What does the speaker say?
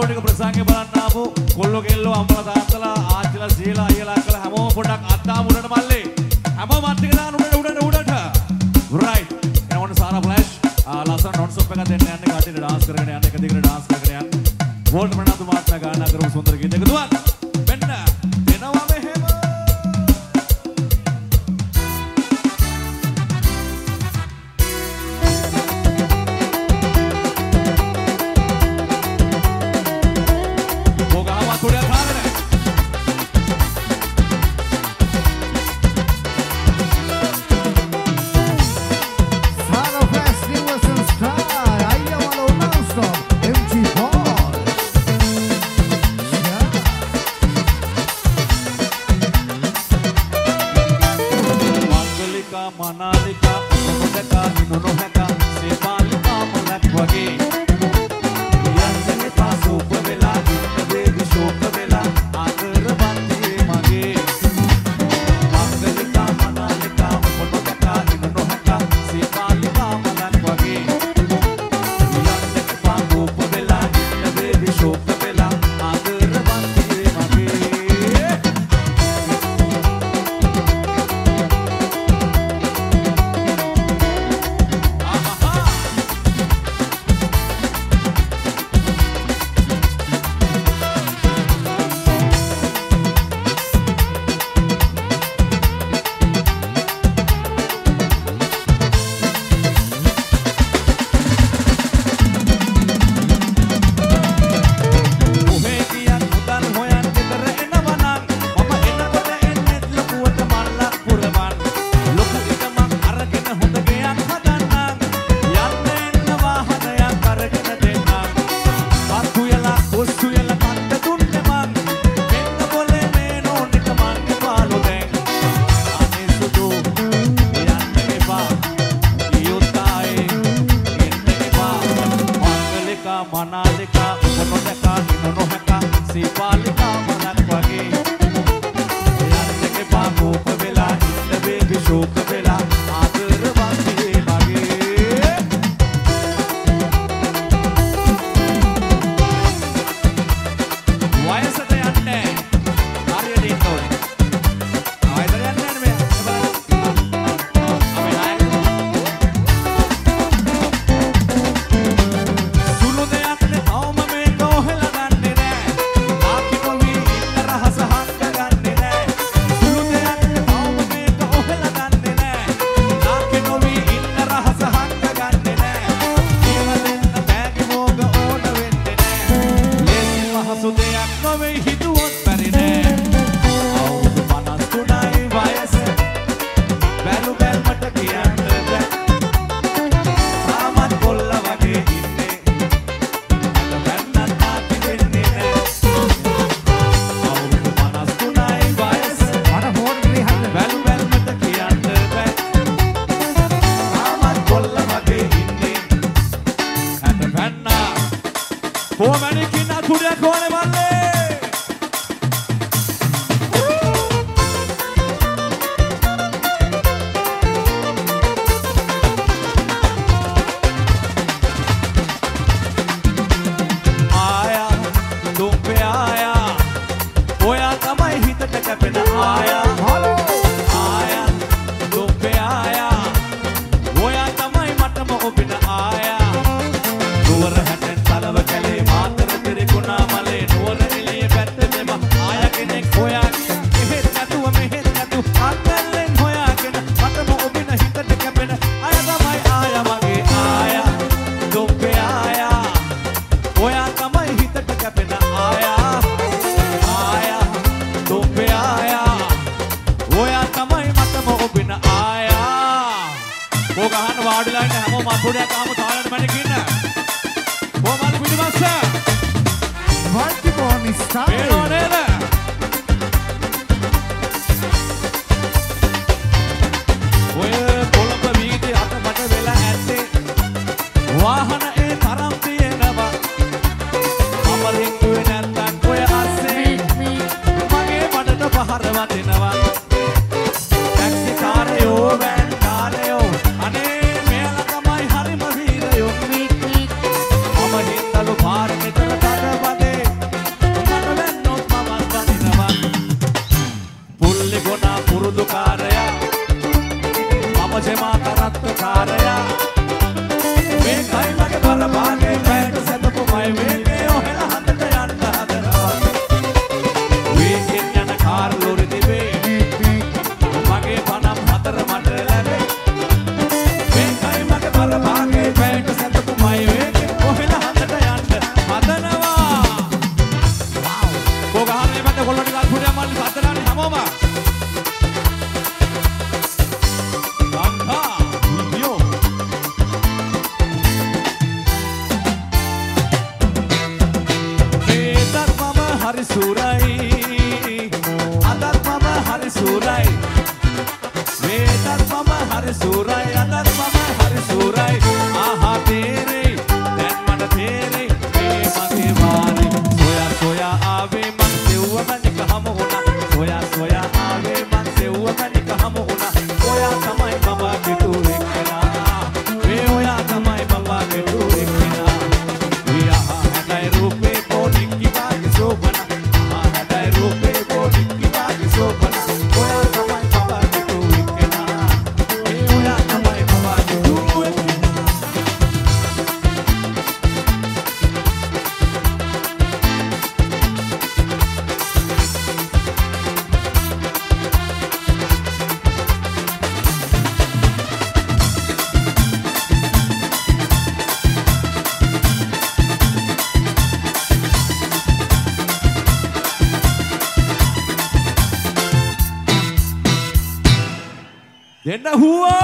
ටික ප්‍රසංගේ බලන්න ආපු කොල්ලෝ කෙල්ලෝ අම්මලා තාත්තලා ආච්චිලා සීලා අයියලා අක්කලා හැමෝම පොඩ්ඩක් අත්තාම උඩට මල්ලේ හැමෝම අත් ටික දාන්න උඩට right and on Sara Flash ලස්සන non stop එකක් දෙන්න යන්නේ කටියට dance කරගෙන යන්න එක දිගට dance කරගෙන යන්න වෝල්ට් මනතු මාත්‍රා ගායනා කරපු සුන්දර ගීතයක දුවත් මෙන්න දෙනවා මෙහෙම Bye. කාරයා මේකයි මගේ බලපාගේ පැයට සැතපු මයි වේගේ ඔහෙලා හඳට යන්න හදනවා වේගෙන් යන කාර් ලෝරි තිබේ මගේ පනම් හතර මට ලැබේ මේකයි මගේ බලපාගේ පැයට සැතපු මයි වේගේ ඔහෙලා හඳට යන්න හදනවා කොගහනේ මට කොල්ලෝ ටිකක් පුඩිය මල්ලි හදලානේ හැමෝම Hari surai, adat mama hari surai, vedat mama hari surai, adat mama hari surai. Aha tere, dan mana tere, me mage wari. Soya soya ave man seuwa mani kaham hona. Soya soya ave man seuwa mani kaham hona. Oya tamai mama kitu ekna, me oya tamai mama kitu ekna. We aha hadai rupe ko nikki bagi sobana. Denda Hua